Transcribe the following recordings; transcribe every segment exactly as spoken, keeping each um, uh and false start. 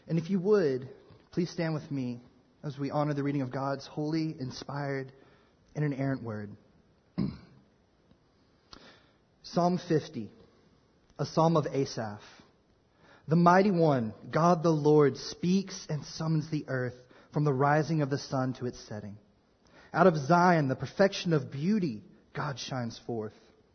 And if you would, please stand with me as we honor the reading of God's holy, inspired, and inerrant word. Psalm fifty, a psalm of Asaph. The mighty one, God the Lord, speaks and summons the earth from the rising of the sun to its setting. Out of Zion, the perfection of beauty, God shines forth.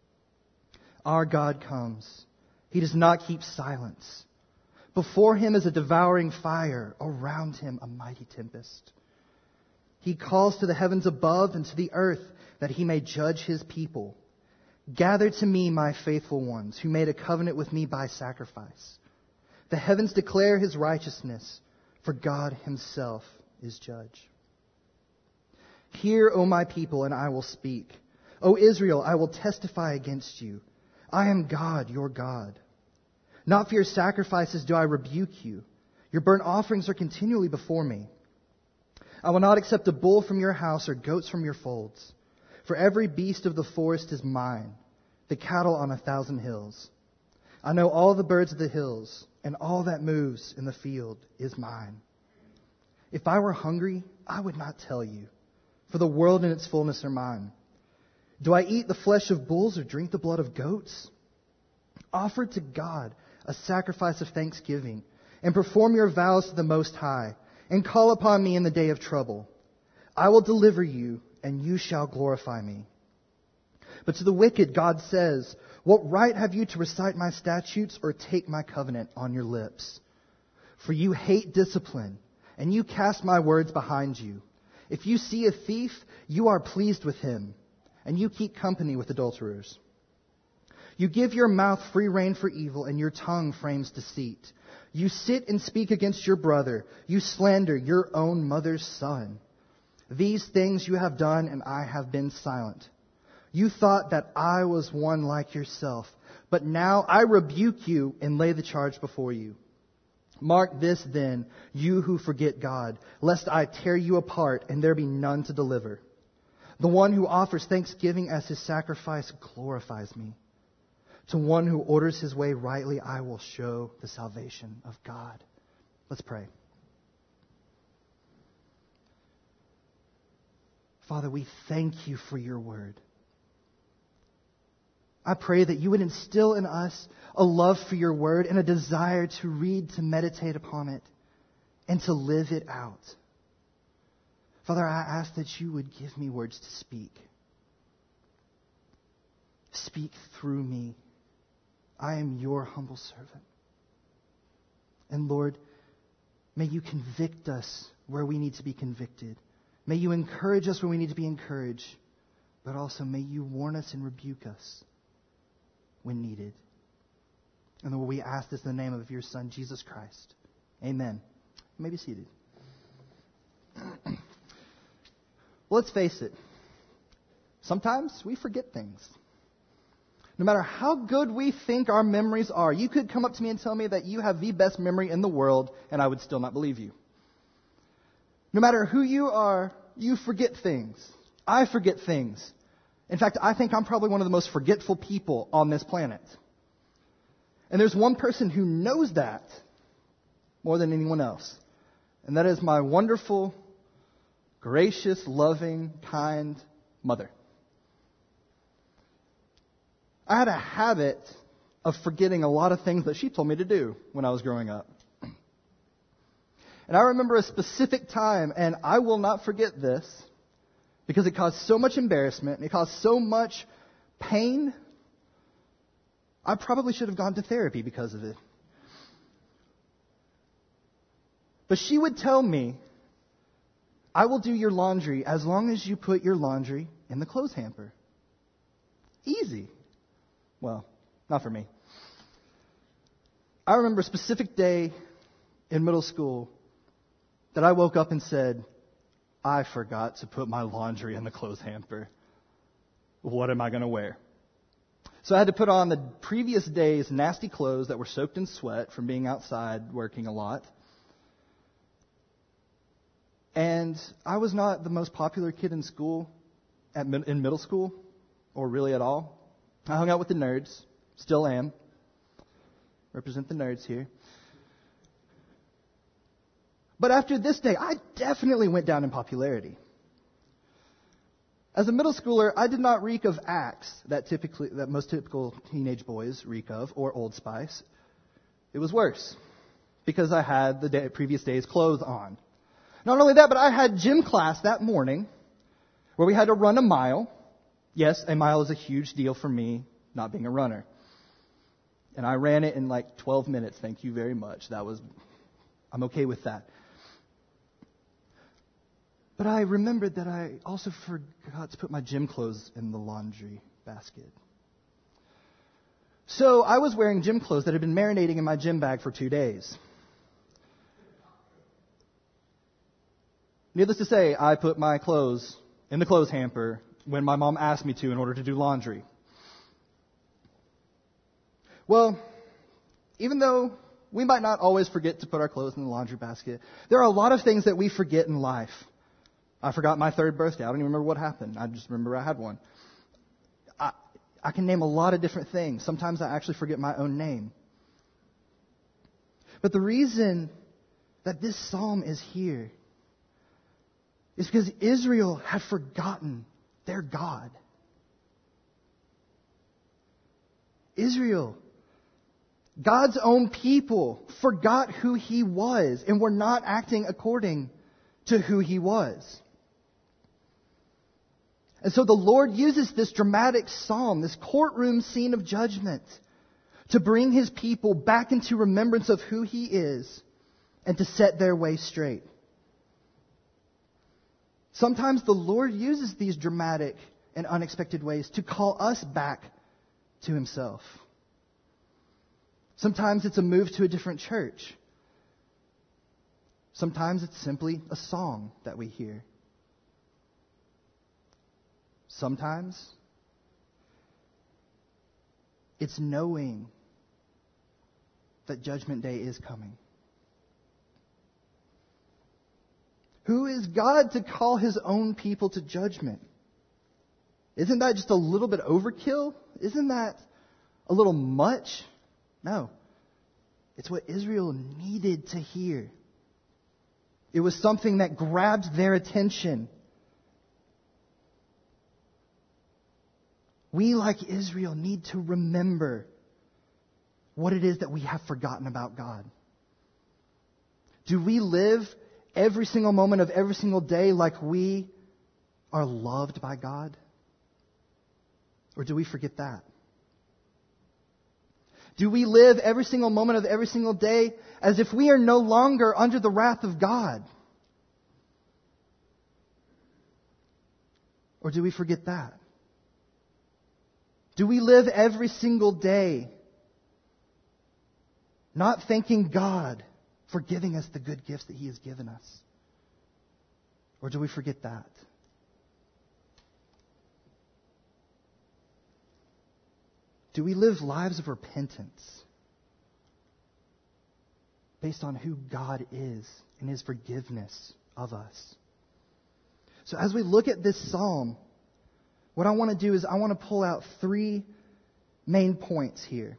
Our God comes. He does not keep silence. Before him is a devouring fire, around him a mighty tempest. He calls to the heavens above and to the earth that he may judge his people. Gather to me, my faithful ones, who made a covenant with me by sacrifice. The heavens declare his righteousness, for God himself is judge. Hear, O my people, and I will speak. O Israel, I will testify against you. I am God, your God. Not for your sacrifices do I rebuke you. Your burnt offerings are continually before me. I will not accept a bull from your house or goats from your folds. For every beast of the forest is mine, the cattle on a thousand hills. I know all the birds of the hills, and all that moves in the field is mine. If I were hungry, I would not tell you, for the world and its fullness are mine. Do I eat the flesh of bulls or drink the blood of goats? Offer to God a sacrifice of thanksgiving, and perform your vows to the Most High, and call upon me in the day of trouble. I will deliver you, and you shall glorify me. But to the wicked, God says, what right have you to recite my statutes or take my covenant on your lips? For you hate discipline, and you cast my words behind you. If you see a thief, you are pleased with him, and you keep company with adulterers. You give your mouth free rein for evil, and your tongue frames deceit. You sit and speak against your brother. You slander your own mother's son. These things you have done, and I have been silent. You thought that I was one like yourself, but now I rebuke you and lay the charge before you. Mark this then, you who forget God, lest I tear you apart and there be none to deliver. The one who offers thanksgiving as his sacrifice glorifies me. To one who orders his way rightly, I will show the salvation of God. Let's pray. Father, we thank you for your word. I pray that you would instill in us a love for your word and a desire to read, to meditate upon it, and to live it out. Father, I ask that you would give me words to speak. Speak through me. I am your humble servant. And Lord, may you convict us where we need to be convicted. May you encourage us where we need to be encouraged. But also may you warn us and rebuke us when needed. And Lord, we ask this in the name of your Son, Jesus Christ. Amen. You may be seated. Well, let's face it. Sometimes we forget things. No matter how good we think our memories are, you could come up to me and tell me that you have the best memory in the world, and I would still not believe you. No matter who you are, you forget things. I forget things. In fact, I think I'm probably one of the most forgetful people on this planet. And there's one person who knows that more than anyone else. And that is my wonderful, gracious, loving, kind mother. I had a habit of forgetting a lot of things that she told me to do when I was growing up. And I remember a specific time, and I will not forget this, because it caused so much embarrassment, and it caused so much pain. I probably should have gone to therapy because of it. But she would tell me, I will do your laundry as long as you put your laundry in the clothes hamper. Easy. Well, not for me. I remember a specific day in middle school that I woke up and said, I forgot to put my laundry in the clothes hamper. What am I going to wear? So I had to put on the previous day's nasty clothes that were soaked in sweat from being outside working a lot. And I was not the most popular kid in school, at mid- in middle school, or really at all. I hung out with the nerds, still am. Represent the nerds here. But after this day, I definitely went down in popularity. As a middle schooler, I did not reek of Axe that typically that most typical teenage boys reek of, or Old Spice. It was worse because I had the day, previous day's clothes on. Not only that, but I had gym class that morning where we had to run a mile. Yes, a mile is a huge deal for me, not being a runner. And I ran it in like twelve minutes. Thank you very much. That was, I'm okay with that. But I remembered that I also forgot to put my gym clothes in the laundry basket. So I was wearing gym clothes that had been marinating in my gym bag for two days. Needless to say, I put my clothes in the clothes hamper when my mom asked me to in order to do laundry. Well, even though we might not always forget to put our clothes in the laundry basket, there are a lot of things that we forget in life. I forgot my third birthday. I don't even remember what happened. I just remember I had one. I, I can name a lot of different things. Sometimes I actually forget my own name. But the reason that this psalm is here is because Israel had forgotten their God. Israel, God's own people, forgot who He was and were not acting according to who He was. And so the Lord uses this dramatic psalm, this courtroom scene of judgment, to bring His people back into remembrance of who He is and to set their way straight. Sometimes the Lord uses these dramatic and unexpected ways to call us back to Himself. Sometimes it's a move to a different church. Sometimes it's simply a song that we hear. Sometimes it's knowing that Judgment Day is coming. Who is God to call His own people to judgment? Isn't that just a little bit overkill? Isn't that a little much? No. It's what Israel needed to hear. It was something that grabbed their attention. We, like Israel, need to remember what it is that we have forgotten about God. Do we live every single moment of every single day like we are loved by God? Or do we forget that? Do we live every single moment of every single day as if we are no longer under the wrath of God? Or do we forget that? Do we live every single day not thanking God for giving us the good gifts that He has given us? Or do we forget that? Do we live lives of repentance based on who God is and His forgiveness of us? So as we look at this psalm, what I want to do is I want to pull out three main points here.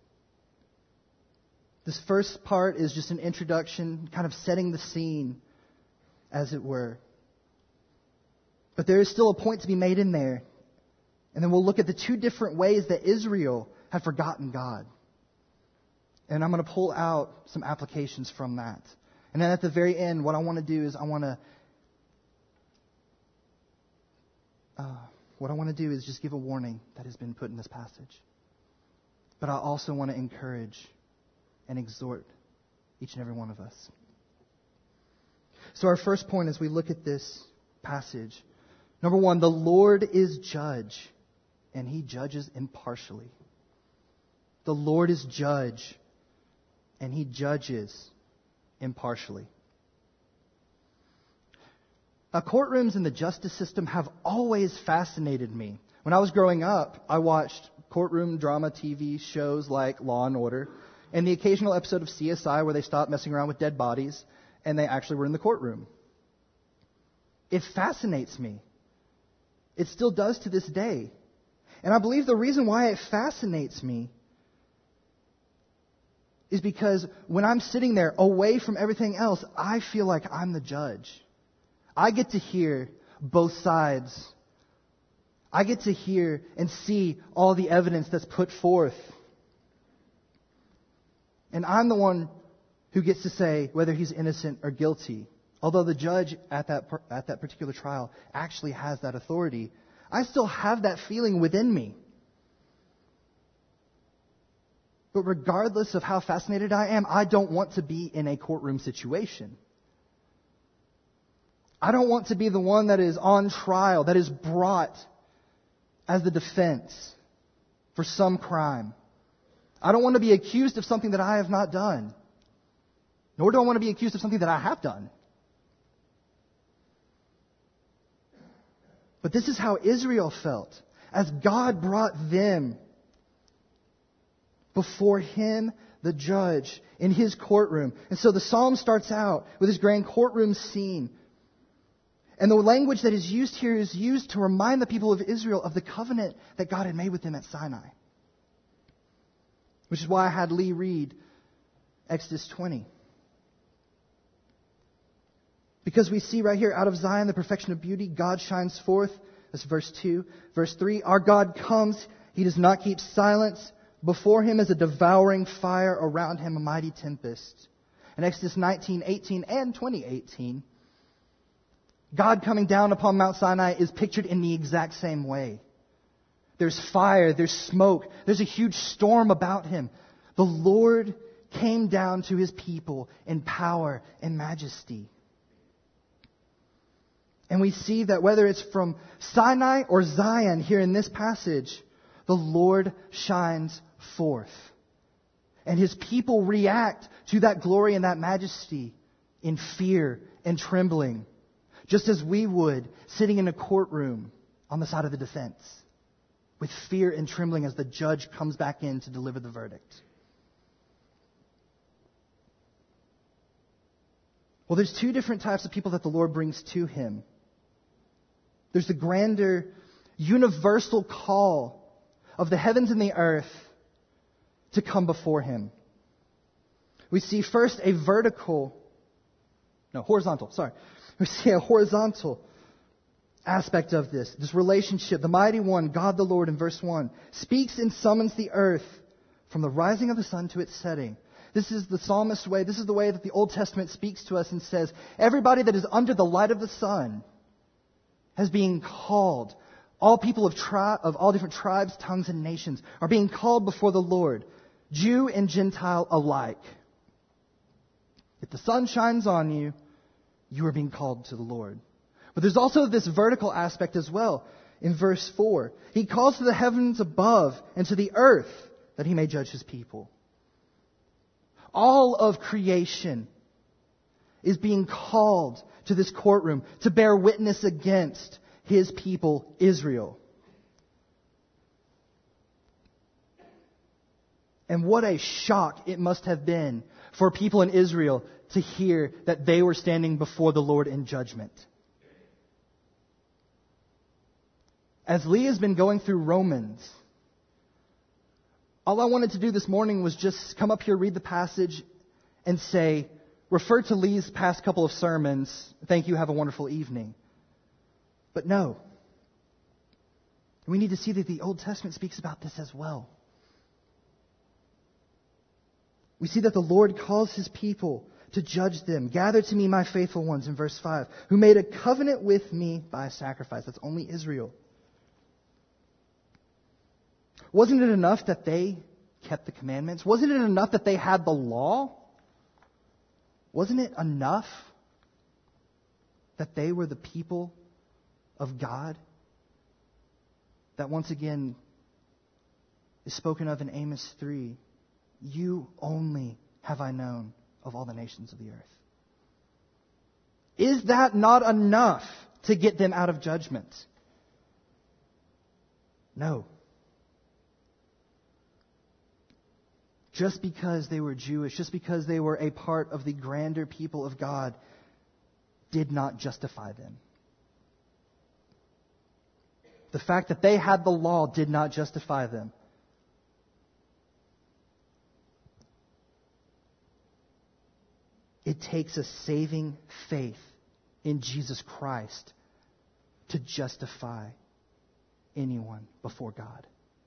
This first part is just an introduction, kind of setting the scene, as it were. But there is still a point to be made in there. And then we'll look at the two different ways that Israel had forgotten God. And I'm going to pull out some applications from that. And then at the very end, what I want to do is I want to... Uh, What I want to do is just give a warning that has been put in this passage. But I also want to encourage and exhort each and every one of us. So our first point as we look at this passage, number one, the Lord is judge, and He judges impartially. The Lord is judge, and He judges impartially. Now, courtrooms in the justice system have always fascinated me. When I was growing up, I watched courtroom drama T V shows like Law and Order, and the occasional episode of C S I where they stopped messing around with dead bodies, and they actually were in the courtroom. It fascinates me. It still does to this day. And I believe the reason why it fascinates me is because when I'm sitting there away from everything else, I feel like I'm the judge. I get to hear both sides. I get to hear and see all the evidence that's put forth. And I'm the one who gets to say whether he's innocent or guilty. Although the judge at that at that particular trial actually has that authority, I still have that feeling within me. But regardless of how fascinated I am, I don't want to be in a courtroom situation. I don't want to be the one that is on trial, that is brought as the defense for some crime. I don't want to be accused of something that I have not done. Nor do I want to be accused of something that I have done. But this is how Israel felt as God brought them before Him, the judge, in His courtroom. And so the psalm starts out with this grand courtroom scene. And the language that is used here is used to remind the people of Israel of the covenant that God had made with them at Sinai. Which is why I had Lee read Exodus twenty. Because we see right here, out of Zion, the perfection of beauty, God shines forth. That's verse two. Verse three, our God comes. He does not keep silence. Before Him is a devouring fire. Around Him a mighty tempest. In Exodus nineteen, eighteen, and twenty eighteen, God coming down upon Mount Sinai is pictured in the exact same way. There's fire, there's smoke, there's a huge storm about Him. The Lord came down to His people in power and majesty. And we see that whether it's from Sinai or Zion here in this passage, the Lord shines forth. And His people react to that glory and that majesty in fear and trembling, just as we would sitting in a courtroom on the side of the defense, with fear and trembling as the judge comes back in to deliver the verdict. Well, there's two different types of people that the Lord brings to Him. There's the grander, universal call of the heavens and the earth to come before Him. We see first a vertical, no, horizontal, sorry. We see a horizontal aspect of this, this relationship. The mighty one, God the Lord, in verse one, speaks and summons the earth from the rising of the sun to its setting. This is the psalmist's way. This is the way that the Old Testament speaks to us and says, everybody that is under the light of the sun has been called. All people of, tri- of all different tribes, tongues, and nations are being called before the Lord, Jew and Gentile alike. If the sun shines on you, you are being called to the Lord. But there's also this vertical aspect as well. In verse four, He calls to the heavens above and to the earth that He may judge His people. All of creation is being called to this courtroom to bear witness against His people, Israel. And what a shock it must have been for people in Israel to hear that they were standing before the Lord in judgment. As Lee has been going through Romans, all I wanted to do this morning was just come up here, read the passage, and say, refer to Lee's past couple of sermons. Thank you, have a wonderful evening. But no. We need to see that the Old Testament speaks about this as well. We see that the Lord calls His people to judge them. Gather to me my faithful ones, in verse five, who made a covenant with me by a sacrifice. That's only Israel. Wasn't it enough that they kept the commandments? Wasn't it enough that they had the law? Wasn't it enough that they were the people of God? That once again is spoken of in Amos three. You only have I known of all the nations of the earth. Is that not enough to get them out of judgment? No. Just because they were Jewish, just because they were a part of the grander people of God, did not justify them. The fact that they had the law did not justify them. It takes a saving faith in Jesus Christ to justify anyone before God.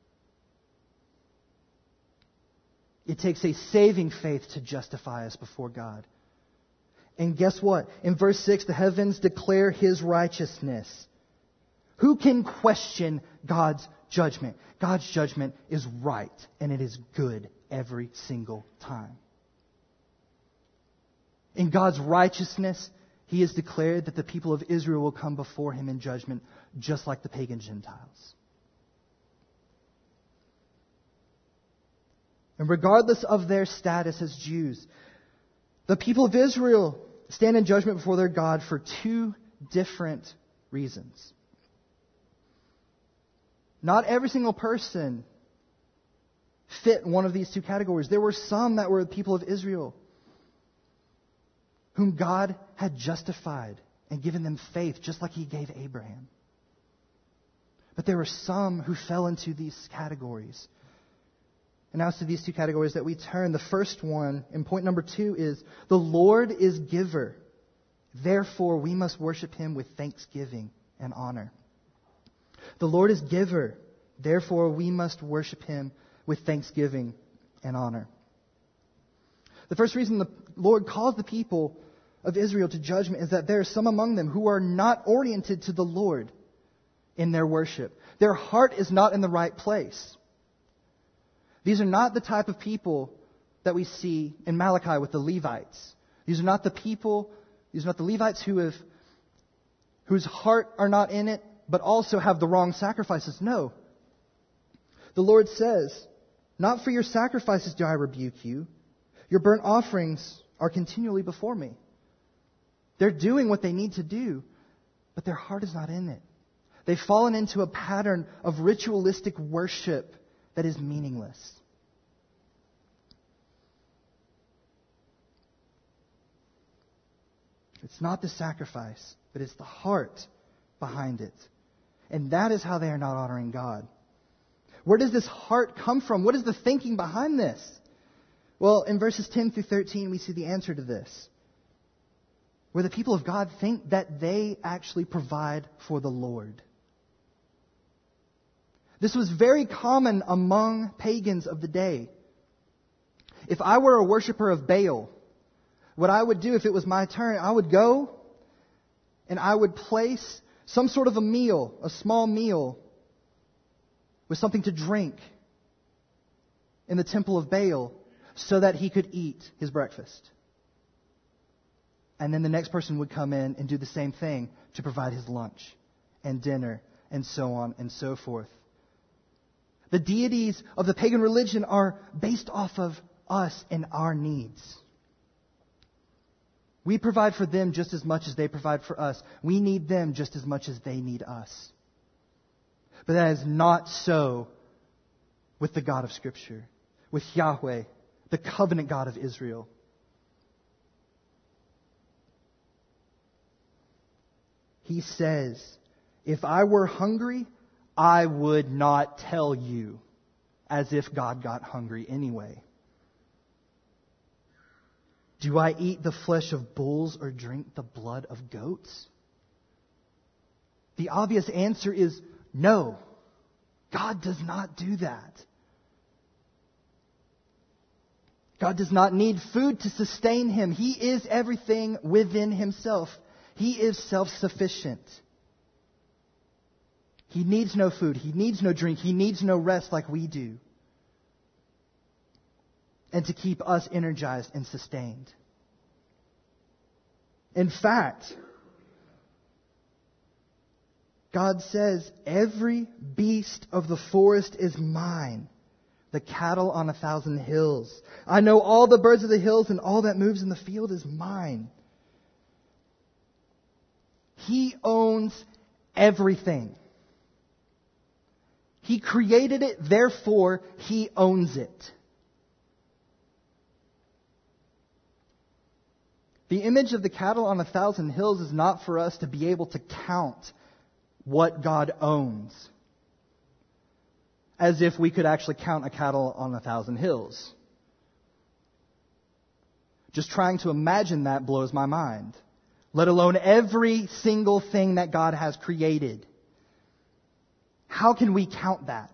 It takes a saving faith to justify us before God. And guess what? In verse six, the heavens declare His righteousness. Who can question God's judgment? God's judgment is right, and it is good every single time. In God's righteousness, He has declared that the people of Israel will come before Him in judgment, just like the pagan Gentiles. And regardless of their status as Jews, the people of Israel stand in judgment before their God for two different reasons. Not every single person fit one of these two categories. There were some that were the people of Israel whom God had justified and given them faith, just like He gave Abraham. But there were some who fell into these categories. And now it's to these two categories that we turn. The first one, in point number two, is the Lord is giver. Therefore, we must worship Him with thanksgiving and honor. The Lord is giver. Therefore, we must worship Him with thanksgiving and honor. The first reason the Lord calls the people of Israel to judgment is that there are some among them who are not oriented to the Lord in their worship. Their heart is not in the right place. These are not the type of people that we see in Malachi with the Levites. These are not the people, these are not the Levites who have, whose heart are not in it, but also have the wrong sacrifices. No. The Lord says, "Not for your sacrifices do I rebuke you. Your burnt offerings are continually before me." They're doing what they need to do, but their heart is not in it. They've fallen into a pattern of ritualistic worship that is meaningless. It's not the sacrifice, but it's the heart behind it. And that is how they are not honoring God. Where does this heart come from? What is the thinking behind this? Well, in verses ten through thirteen, we see the answer to this. Where the people of God think that they actually provide for the Lord. This was very common among pagans of the day. If I were a worshiper of Baal, what I would do if it was my turn, I would go and I would place some sort of a meal, a small meal, with something to drink in the temple of Baal so that he could eat his breakfast. And then the next person would come in and do the same thing to provide his lunch and dinner and so on and so forth. The deities of the pagan religion are based off of us and our needs. We provide for them just as much as they provide for us. We need them just as much as they need us. But that is not so with the God of Scripture, with Yahweh, the covenant God of Israel. He says, "If I were hungry, I would not tell you," as if God got hungry anyway. "Do I eat the flesh of bulls or drink the blood of goats?" The obvious answer is no. God does not do that. God does not need food to sustain Him. He is everything within Himself. He is self-sufficient. He needs no food. He needs no drink. He needs no rest like we do. And to keep us energized and sustained. In fact, God says, "Every beast of the forest is mine, the cattle on a thousand hills. I know all the birds of the hills, and all that moves in the field is mine." He owns everything. He created it, therefore He owns it. The image of the cattle on a thousand hills is not for us to be able to count what God owns, as if we could actually count a cattle on a thousand hills. Just trying to imagine that blows my mind, let alone every single thing that God has created. How can we count that?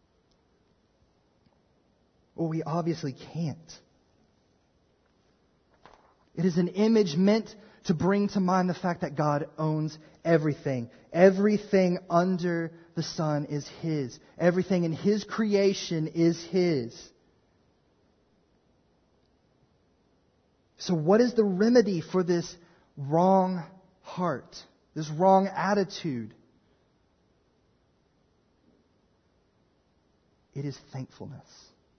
Well, we obviously can't. It is an image meant to bring to mind the fact that God owns everything. Everything under the sun is His. Everything in His creation is His. So what is the remedy for this wrong heart, this wrong attitude? It is thankfulness.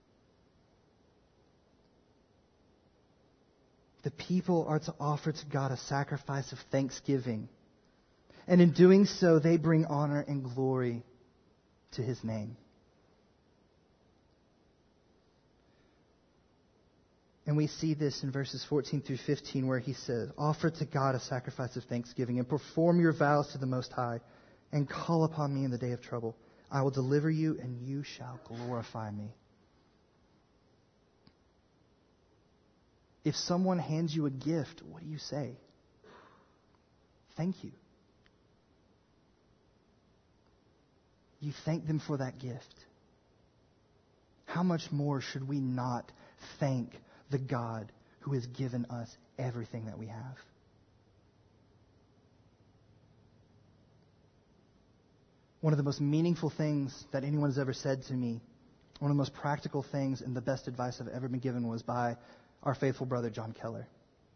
The people are to offer to God a sacrifice of thanksgiving. And in doing so, they bring honor and glory to His name. And we see this in verses fourteen through fifteen where he says, offer to God a sacrifice of thanksgiving and perform your vows to the Most High and call upon me in the day of trouble. I will deliver you and you shall glorify me. If someone hands you a gift, what do you say? Thank you. You thank them for that gift. How much more should we not thank the God who has given us everything that we have? One of the most meaningful things that anyone has ever said to me, one of the most practical things and the best advice I've ever been given was by our faithful brother John Keller.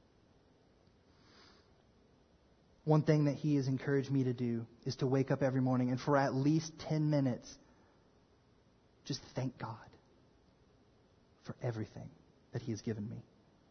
One thing that he has encouraged me to do is to wake up every morning and for at least ten minutes, just thank God for everything that He has given me.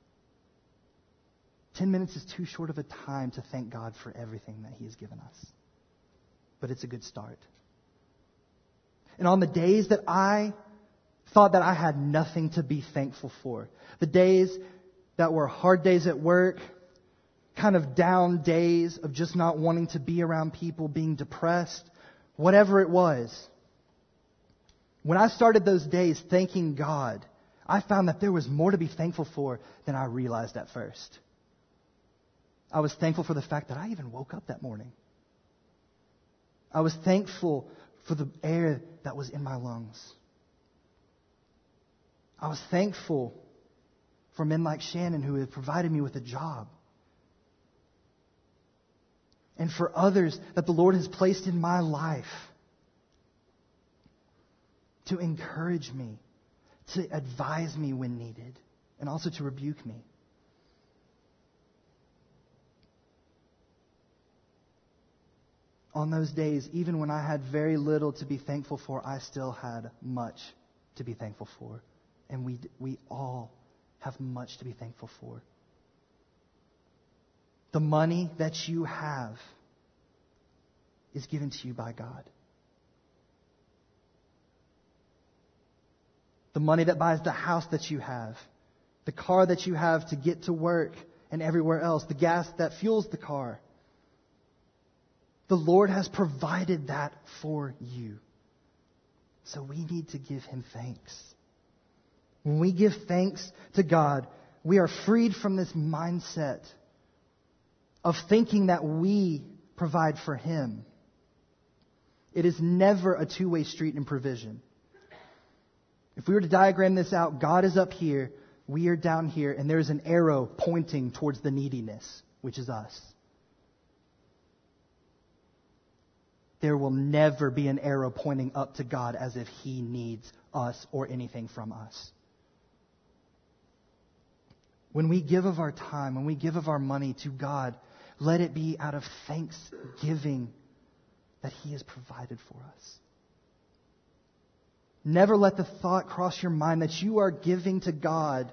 Ten minutes is too short of a time to thank God for everything that He has given us. But it's a good start. And on the days that I thought that I had nothing to be thankful for, the days that were hard days at work, kind of down days of just not wanting to be around people, being depressed, whatever it was, when I started those days thanking God, I found that there was more to be thankful for than I realized at first. I was thankful for the fact that I even woke up that morning. I was thankful for the air that was in my lungs. I was thankful for men like Shannon who had provided me with a job. And for others that the Lord has placed in my life to encourage me, to advise me when needed, and also to rebuke me. On those days, even when I had very little to be thankful for, I still had much to be thankful for. And we we all have much to be thankful for. The money that you have is given to you by God. The money that buys the house that you have, the car that you have to get to work and everywhere else, the gas that fuels the car. The Lord has provided that for you. So we need to give Him thanks. When we give thanks to God, we are freed from this mindset of thinking that we provide for Him. It is never a two-way street in provision. If we were to diagram this out, God is up here, we are down here, and there's an arrow pointing towards the neediness, which is us. There will never be an arrow pointing up to God as if He needs us or anything from us. When we give of our time, when we give of our money to God, let it be out of thanksgiving that He has provided for us. Never let the thought cross your mind that you are giving to God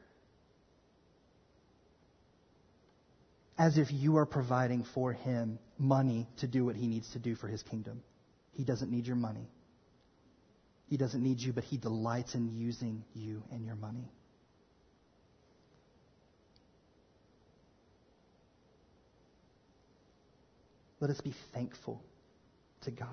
as if you are providing for Him money to do what He needs to do for His kingdom. He doesn't need your money. He doesn't need you, but He delights in using you and your money. Let us be thankful to God.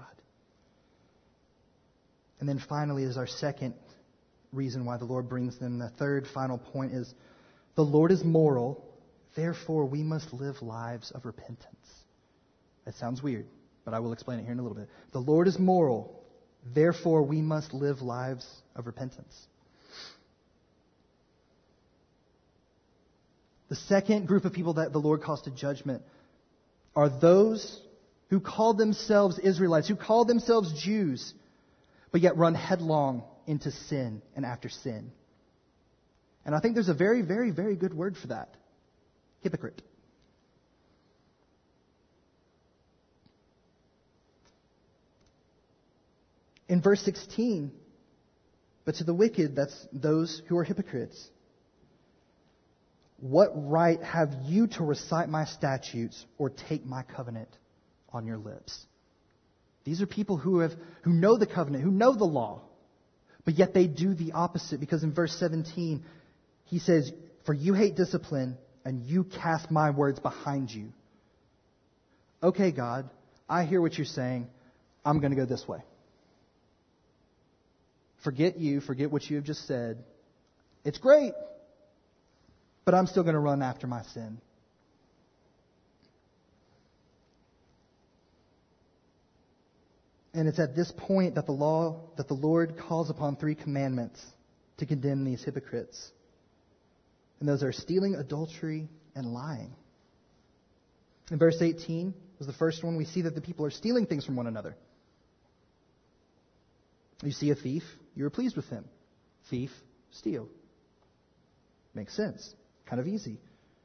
And then finally is our second reason why the Lord brings them. The third final point is The Lord is moral, therefore we must live lives of repentance. That sounds weird, but I will explain it here in a little bit. The Lord is moral, therefore we must live lives of repentance. The second group of people that the Lord calls to judgment are those who call themselves Israelites, who call themselves Jews, but yet run headlong into sin and after sin. And I think there's a very, very, very good word for that. Hypocrite. In verse sixteen, but to the wicked, that's those who are hypocrites. What right have you to recite my statutes or take my covenant on your lips? These are people who have who know the covenant, who know the law, but yet they do the opposite, because in verse seventeen, he says, for you hate discipline and you cast my words behind you. Okay, God, I hear what you're saying. I'm going to go this way. Forget you, forget what you have just said. It's great, but I'm still going to run after my sin. And it's at this point that the law, that the Lord calls upon three commandments to condemn these hypocrites. And those are stealing, adultery, and lying. In verse eighteen was the first one. We see that the people are stealing things from one another. You see a thief, you are pleased with him. Thief, steal. Makes sense. Kind of easy.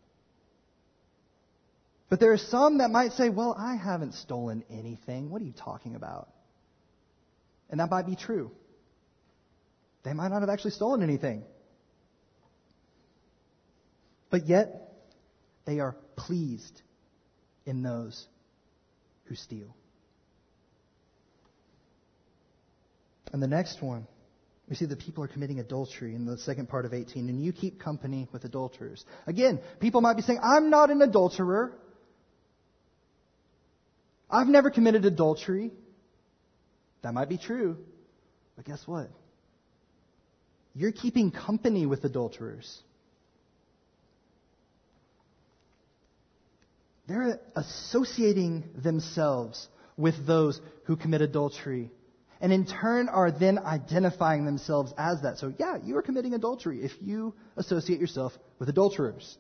But there are some that might say, well, I haven't stolen anything. What are you talking about? And that might be true. They might not have actually stolen anything. But yet, they are pleased in those who steal. And the next one, we see that people are committing adultery in the second part of eighteen. And you keep company with adulterers. Again, people might be saying, I'm not an adulterer. I've never committed adultery. That might be true. But guess what? You're keeping company with adulterers. They're associating themselves with those who commit adultery. And in turn are then identifying themselves as that. So yeah, you are committing adultery if you associate yourself with adulterers.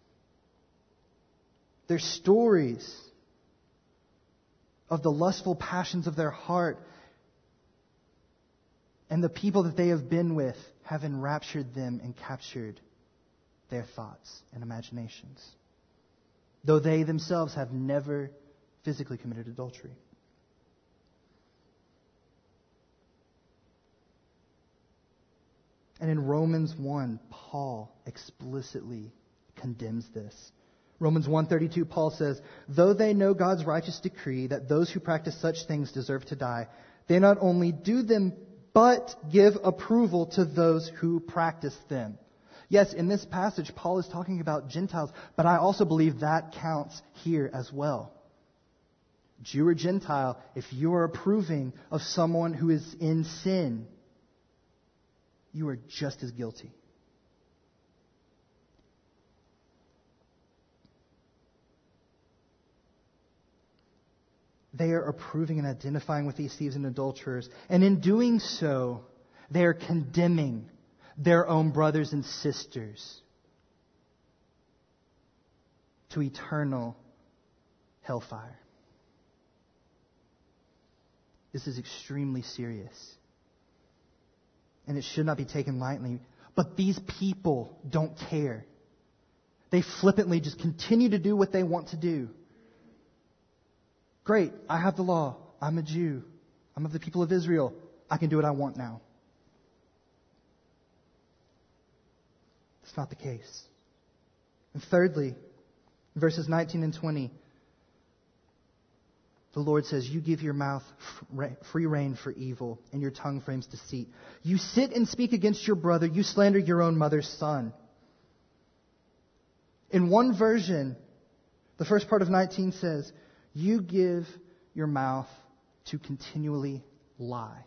Their stories of the lustful passions of their heart and the people that they have been with have enraptured them and captured their thoughts and imaginations, though they themselves have never physically committed adultery. And in Romans one, Paul explicitly condemns this. Romans one thirty-two, Paul says, though they know God's righteous decree that those who practice such things deserve to die, they not only do them, but give approval to those who practice them. Yes, in this passage, Paul is talking about Gentiles, but I also believe that counts here as well. Jew or Gentile, if you are approving of someone who is in sin, you are just as guilty. They are approving and identifying with these thieves and adulterers. And in doing so, they are condemning their own brothers and sisters to eternal hellfire. This is extremely serious. And it should not be taken lightly. But these people don't care. They flippantly just continue to do what they want to do. Great, I have the law. I'm a Jew. I'm of the people of Israel. I can do what I want now. It's not the case. And thirdly, verses nineteen and twenty, the Lord says, you give your mouth free rein for evil, and your tongue frames deceit. You sit and speak against your brother. You slander your own mother's son. In one version, the first part of nineteen says, you give your mouth to continually lie.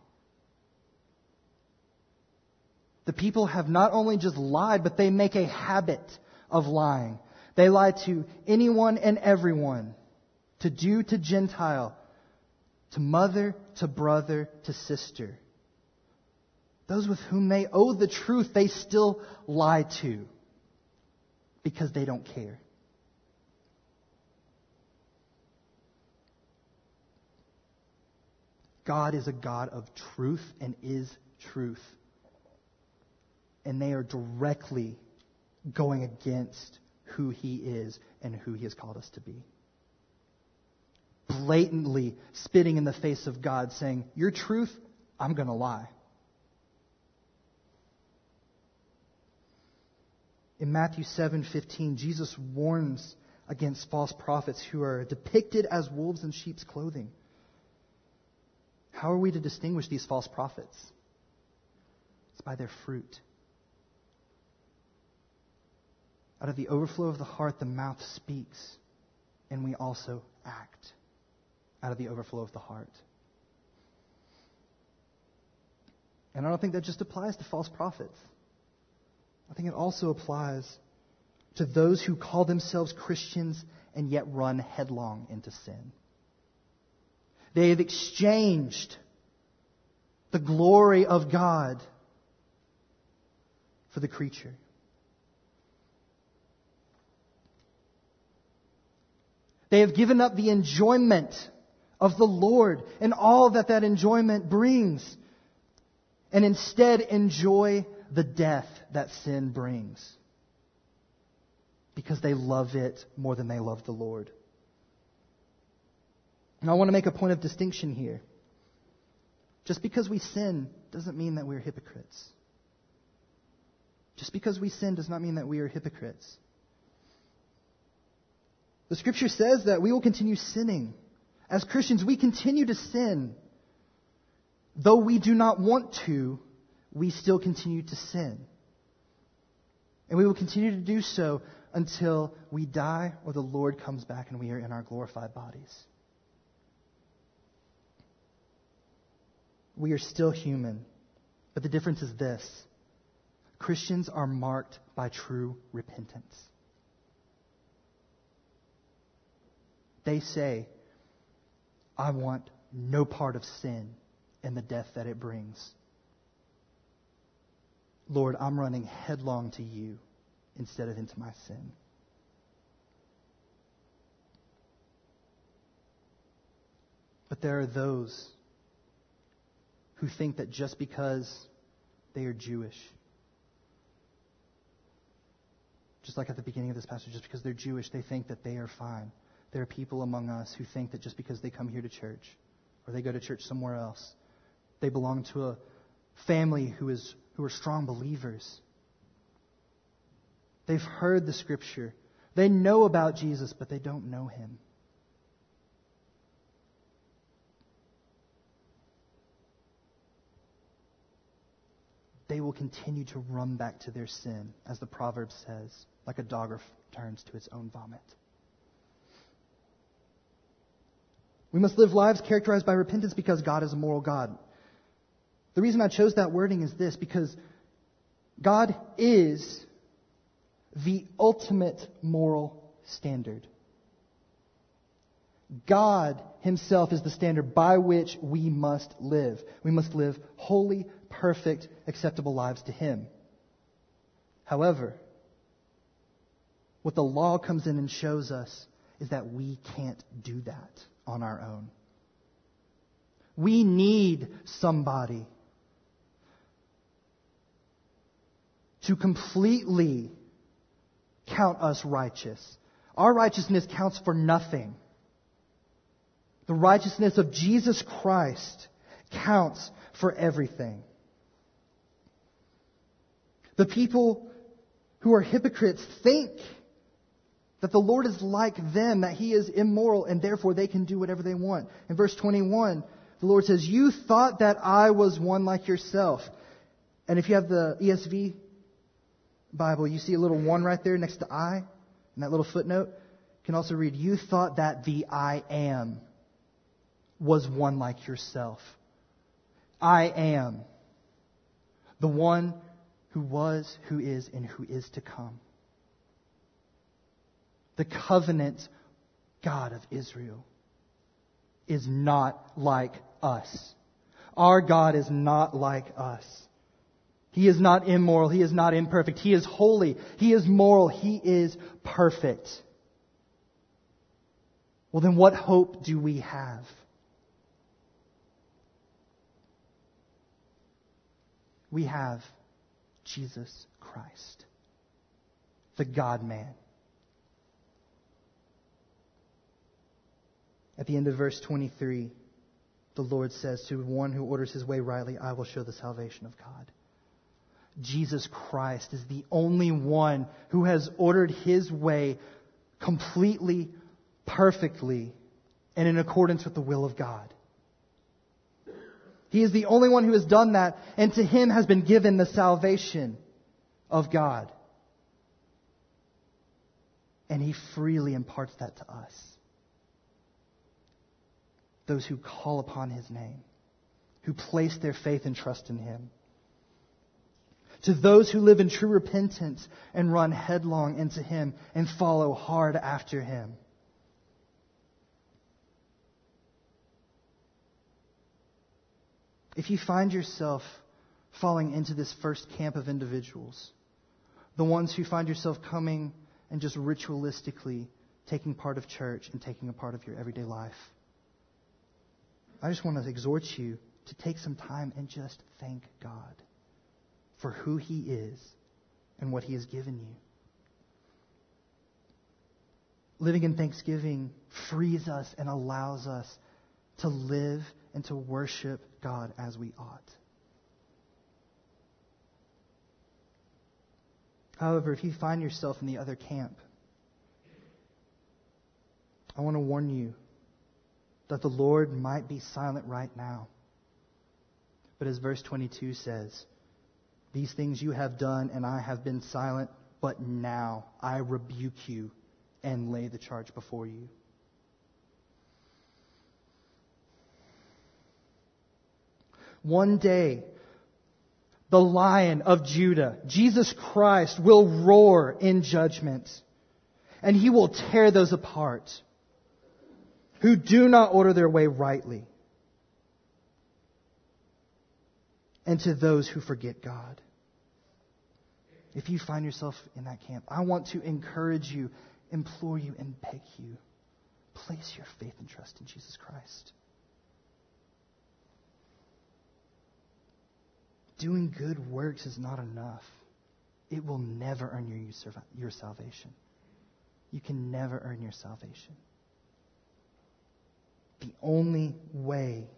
The people have not only just lied, but they make a habit of lying. They lie to anyone and everyone, to Jew, to Gentile, to mother, to brother, to sister. Those with whom they owe the truth, they still lie to because they don't care. God is a God of truth and is truth. And they are directly going against who He is and who He has called us to be. Blatantly spitting in the face of God, saying, your truth, I'm going to lie. In Matthew seven fifteen, Jesus warns against false prophets who are depicted as wolves in sheep's clothing. How are we to distinguish these false prophets? It's by their fruit. Out of the overflow of the heart, the mouth speaks, and we also act out of the overflow of the heart. And I don't think that just applies to false prophets. I think it also applies to those who call themselves Christians and yet run headlong into sin. They have exchanged the glory of God for the creature. They have given up the enjoyment of the Lord and all that that enjoyment brings, and instead enjoy the death that sin brings because they love it more than they love the Lord. And I want to make a point of distinction here. Just because we sin doesn't mean that we're hypocrites. Just because we sin does not mean that we are hypocrites. The Scripture says that we will continue sinning. As Christians, we continue to sin. Though we do not want to, we still continue to sin. And we will continue to do so until we die or the Lord comes back and we are in our glorified bodies. We are still human, but the difference is this. Christians are marked by true repentance. They say, I want no part of sin and the death that it brings. Lord, I'm running headlong to you instead of into my sin. But there are those who think that just because they are Jewish, just like at the beginning of this passage, just because they're Jewish, they think that they are fine. There are people among us who think that just because they come here to church or they go to church somewhere else, they belong to a family who is who are strong believers. They've heard the Scripture. They know about Jesus, but they don't know Him. They will continue to run back to their sin, as the proverb says, like a dog returns to its own vomit. We must live lives characterized by repentance because God is a moral God. The reason I chose that wording is this, because God is the ultimate moral standard. God Himself is the standard by which we must live. We must live holy, perfect, acceptable lives to Him. However, what the law comes in and shows us is that we can't do that on our own. We need somebody to completely count us righteous. Our righteousness counts for nothing. The righteousness of Jesus Christ counts for everything. The people who are hypocrites think that the Lord is like them, that He is immoral, and therefore they can do whatever they want. In verse twenty-one, the Lord says, you thought that I was one like yourself. And if you have the E S V Bible, you see a little one right there next to I, and that little footnote. You can also read, you thought that the I am was one like yourself. I am the one who was, who is, and who is to come. the covenant God of Israel, is not like us. Our God is not like us. He is not immoral. He is not imperfect. He is holy. He is moral. He is perfect. Well, then what hope do we have? We have Jesus Christ, the God-man. At the end of verse twenty-three, the Lord says, to one who orders his way rightly, I will show the salvation of God. Jesus Christ is the only one who has ordered his way completely, perfectly, and in accordance with the will of God. He is the only one who has done that, and to him has been given the salvation of God. And he freely imparts that to us. Those who call upon his name, who place their faith and trust in him. To those who live in true repentance and run headlong into him and follow hard after him. If you find yourself falling into this first camp of individuals, the ones who find yourself coming and just ritualistically taking part of church and taking a part of your everyday life, I just want to exhort you to take some time and just thank God for who he is and what he has given you. Living in thanksgiving frees us and allows us to live and to worship God as we ought. However, if you find yourself in the other camp, I want to warn you that the Lord might be silent right now. But as verse twenty-two says, these things you have done and I have been silent, but now I rebuke you and lay the charge before you. One day, the Lion of Judah, Jesus Christ, will roar in judgment, and he will tear those apart who do not order their way rightly, and to those who forget God. If you find yourself in that camp, I want to encourage you, implore you, and beg you, place your faith and trust in Jesus Christ. Doing good works is not enough. It will never earn you your salvation. You can never earn your salvation. The only way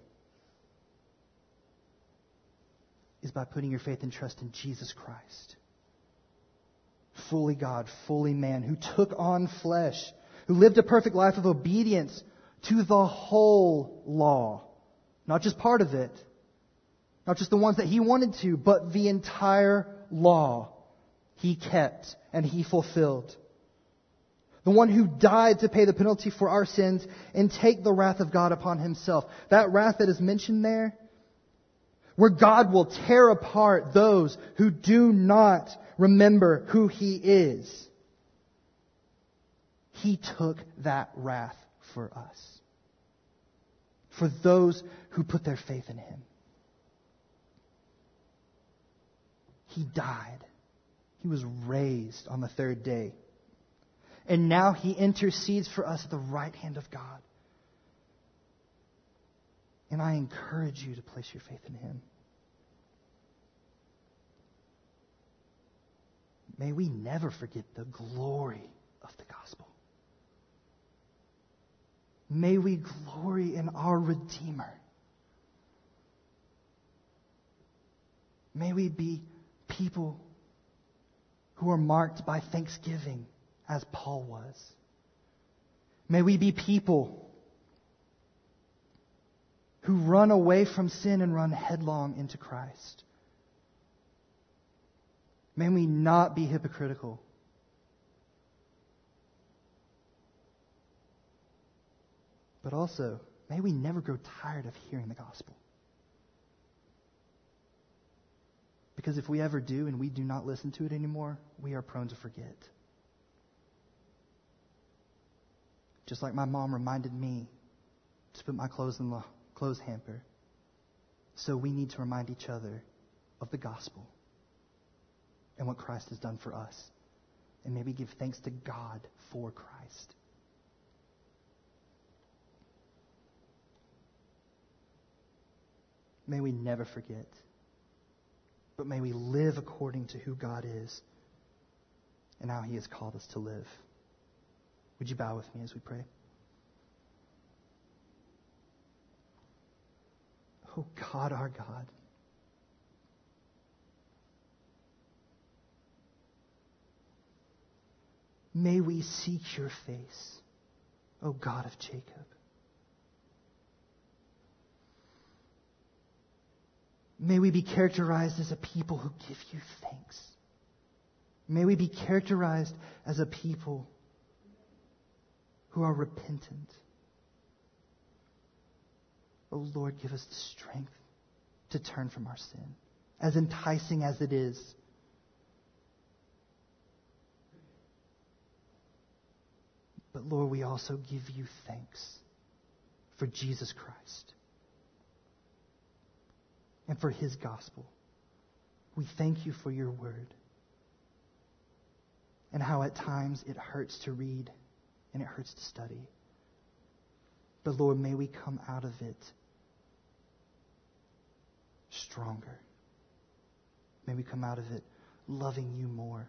is by putting your faith and trust in Jesus Christ. Fully God, fully man, who took on flesh, who lived a perfect life of obedience to the whole law. Not just part of it. Not just the ones that he wanted to, but the entire law he kept and he fulfilled. The one who died to pay the penalty for our sins and take the wrath of God upon himself. That wrath that is mentioned there, where God will tear apart those who do not remember who he is. He took that wrath for us. For those who put their faith in him. He died. He was raised on the third day. And now he intercedes for us at the right hand of God. And I encourage you to place your faith in him. May we never forget the glory of the gospel. May we glory in our Redeemer. May we be people who are marked by thanksgiving, as Paul was. May we be people who run away from sin and run headlong into Christ. May we not be hypocritical. But also, may we never grow tired of hearing the gospel. Because if we ever do and we do not listen to it anymore, we are prone to forget. Just like my mom reminded me to put my clothes in the clothes hamper. So we need to remind each other of the gospel and what Christ has done for us. And maybe give thanks to God for Christ. May we never forget, but may we live according to who God is and how He has called us to live. Would you bow with me as we pray? Oh God, our God, may we seek your face, O God of Jacob. May we be characterized as a people who give you thanks. May we be characterized as a people who are repentant. Oh Lord, give us the strength to turn from our sin, as enticing as it is. But Lord, we also give you thanks for Jesus Christ and for His gospel. We thank you for your word and how at times it hurts to read and it hurts to study. But Lord, may we come out of it stronger. May we come out of it loving you more.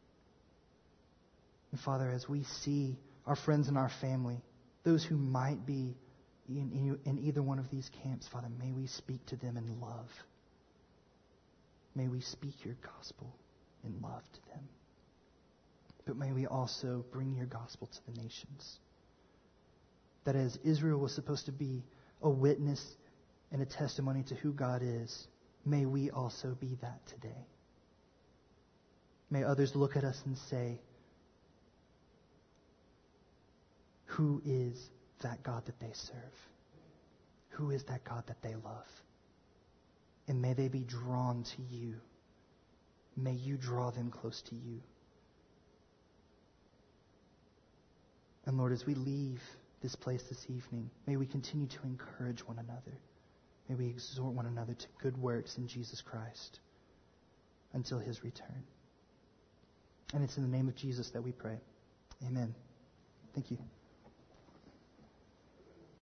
And Father, as we see our friends in our family, those who might be in, in, in either one of these camps, Father, may we speak to them in love. May we speak your gospel in love to them. But may we also bring your gospel to the nations. That as Israel was supposed to be a witness and a testimony to who God is, may we also be that today. May others look at us and say, who is that God that they serve? Who is that God that they love? And may they be drawn to you. May you draw them close to you. And Lord, as we leave this place this evening, may we continue to encourage one another. May we exhort one another to good works in Jesus Christ until His return. And it's in the name of Jesus that we pray. Amen. Thank you.